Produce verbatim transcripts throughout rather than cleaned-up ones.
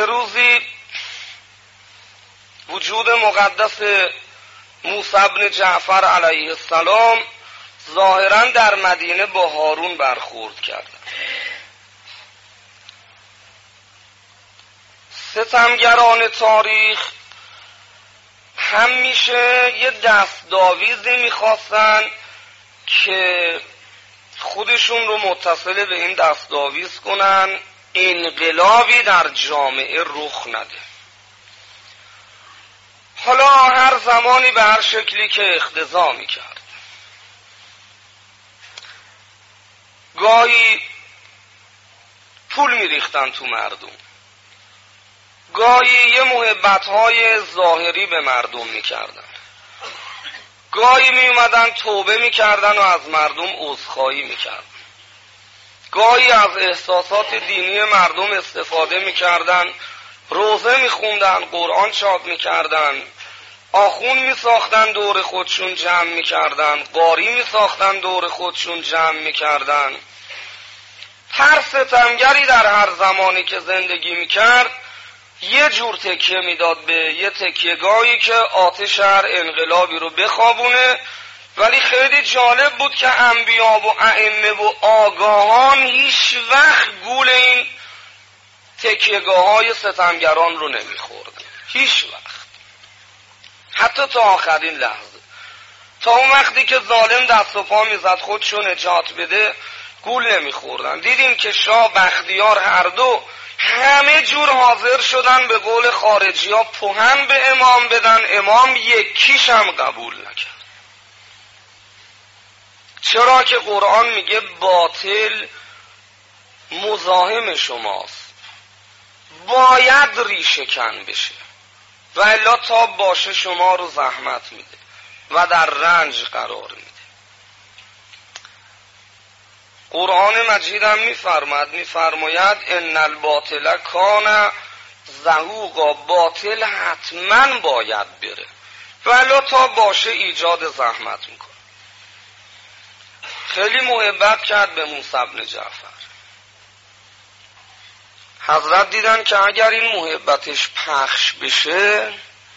یه روزی وجود مقدس موسی بن جعفر علیه السلام ظاهراً در مدینه با هارون برخورد کردند. ستمگران تاریخ همیشه یه دستاویزی میخواستن که خودشون رو متصل به این دستاویز کنن انقلابی در جامعه رخ نده. حالا هر زمانی به هر شکلی که اقتضا میکرد. گاهی پول میریختن تو مردم، گاهی یه محبت‌های ظاهری به مردم میکردن، گاهی میومدن توبه میکردن و از مردم عذرخواهی میکردن، گاهی از احساسات دینی مردم استفاده میکردن، روزه میخوندن، قرآن چاپ میکردن، آخون میساختن دور خودشون جمع میکردن، قاری میساختن دور خودشون جمع میکردن. هر ستمگری در هر زمانی که زندگی میکرد یه جور تکیه میداد به یه تکیهگاهی که آتش هر انقلابی رو بخوابونه. ولی خیلی جالب بود که انبیا و ائمه و آگاهان هیچ وقت گول این تکیهگاه های ستمگران رو نمیخوردن، هیچ وقت، حتی تا آخرین لحظه، تا اون وقتی که ظالم دست و پا میزد خودشو نجات بده گول نمیخوردن. دیدیم که شاه بختیار هر دو همه جور حاضر شدن به قول خارجی ها پهن به امام بدن، امام یکیش هم قبول نکرد. چرا که قرآن میگه باطل مزاحم شماست، باید ریشه کن بشه و الا تا باشه شما رو زحمت میده و در رنج قرار میده. قرآن مجید هم میفرماید میفرماید ان الباطل کان زهوقا، باطل حتما باید بره و الا تا باشه ایجاد زحمت میکنه. خیلی محبت کرد به موسی بن جعفر. حضرت دیدن که اگر این محبتش پخش بشه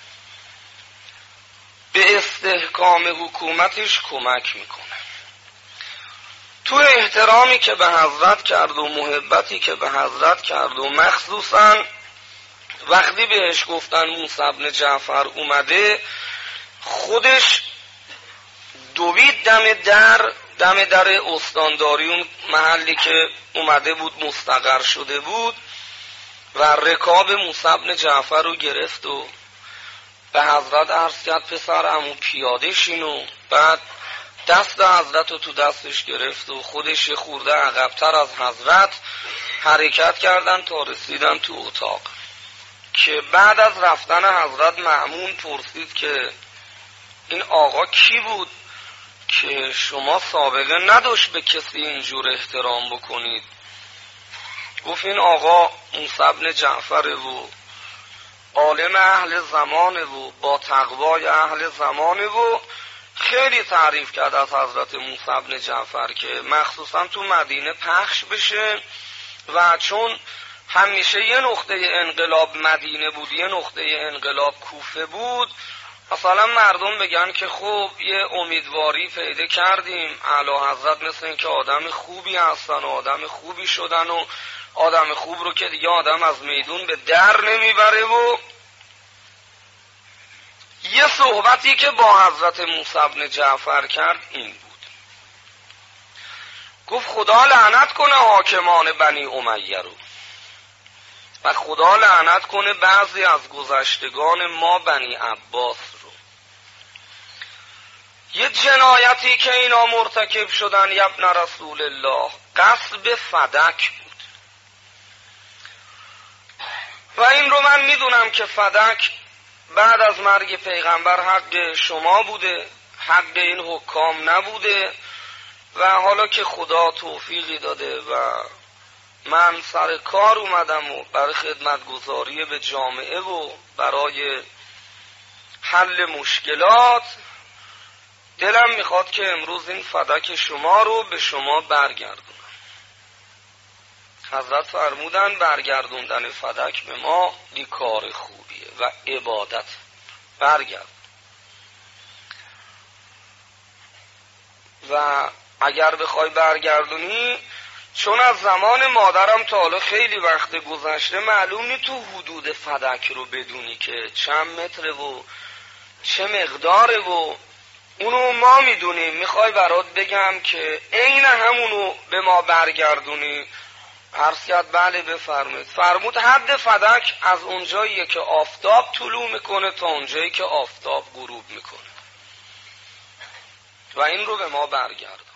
به استحکام حکومتش کمک میکنه. تو احترامی که به حضرت کرد و محبتی که به حضرت کرد و مخصوصا وقتی بهش گفتن موسی بن جعفر اومده، خودش دوید دم در دم در استانداری اون محلی که اومده بود مستقر شده بود و رکاب موسی بن جعفر رو گرفت و به حضرت عرض کرد پسر عمو پیاده شین و بعد دست حضرت رو تو دستش گرفت و خودش یه خورده عقب‌تر از حضرت حرکت کردن تا رسیدن تو اتاق. که بعد از رفتن حضرت مأمون پرسید که این آقا کی بود که شما سابقه نداشت به کسی اینجور احترام بکنید؟ گفت این آقا موسی بن جعفر و عالم اهل زمانه و با تقوای اهل زمانه و خیلی تعریف کرد از حضرت موسی بن جعفر که مخصوصا تو مدینه پخش بشه و چون همیشه یه نقطه انقلاب مدینه بود، یه نقطه انقلاب کوفه بود، مثلا مردم بگن که خب یه امیدواری پیدا کردیم، اعلی حضرت مثل این که آدم خوبی هستن و آدم خوبی شدن و آدم خوب رو که دیگه آدم از میدون به در نمیبره. و یه صحبتی که با حضرت موسی بن جعفر کرد این بود، گفت خدا لعنت کنه حاکمان بنی امیه رو و خدا لعنت کنه بعضی از گذشتگان ما بنی عباس رو. یه جنایتی که اینا مرتکب شدن ابن رسول الله غصب فدک بود و این رو من میدونم که فدک بعد از مرگ پیغمبر حق شما بوده، حق این حکام نبوده و حالا که خدا توفیقی داده و من سر کار اومدم و برای خدمتگزاری به جامعه و برای حل مشکلات، دلم میخواد که امروز این فدک شما رو به شما برگردونم. حضرت فرمودن برگردوندن فدک به ما دی کار خوبیه و عبادت. برگرد. و اگر بخوای برگردونی، چون از زمان مادرم تا حالا خیلی وقت گذشته، معلوم نی تو حدود فدک رو بدونی که چند متره و چه مقداره و اونو ما میدونیم. میخوای برات بگم که عین همونو به ما برگردونی؟ عرض کرد بله بفرمایید. فرمود حد فدک از اونجاییه که آفتاب طلوع میکنه تا اونجایی که آفتاب غروب میکنه و این رو به ما برگردون.